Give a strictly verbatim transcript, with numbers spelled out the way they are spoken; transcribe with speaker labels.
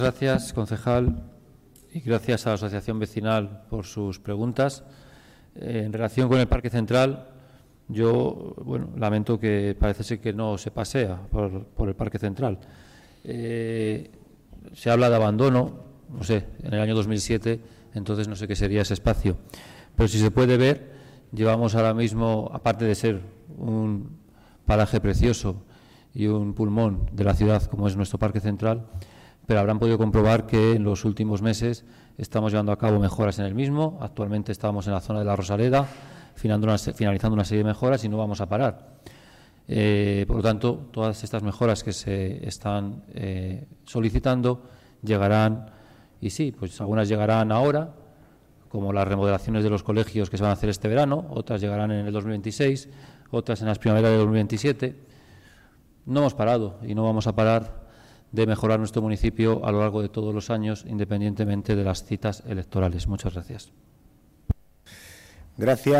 Speaker 1: Gracias, concejal, y gracias a la Asociación Vecinal por sus preguntas. Eh, en relación con el Parque Central, yo bueno, lamento que parece ser que no se pasea por, por el Parque Central. Eh, se habla de abandono, no sé, en el año dos mil siete, entonces no sé qué sería ese espacio. Pero si se puede ver, llevamos ahora mismo, aparte de ser un paraje precioso y un pulmón de la ciudad como es nuestro Parque Central, pero habrán podido comprobar que en los últimos meses estamos llevando a cabo mejoras en el mismo. Actualmente estamos en la zona de la Rosaleda, finalizando una serie de mejoras y no vamos a parar. Eh, por lo tanto, todas estas mejoras que se están eh, solicitando llegarán, y sí, pues algunas llegarán ahora, como las remodelaciones de los colegios que se van a hacer este verano, otras llegarán en el dos mil veintiséis, otras en las primaveras de dos mil veintisiete. No hemos parado y no vamos a parar de mejorar nuestro municipio a lo largo de todos los años, independientemente de las citas electorales. Muchas gracias.
Speaker 2: Gracias.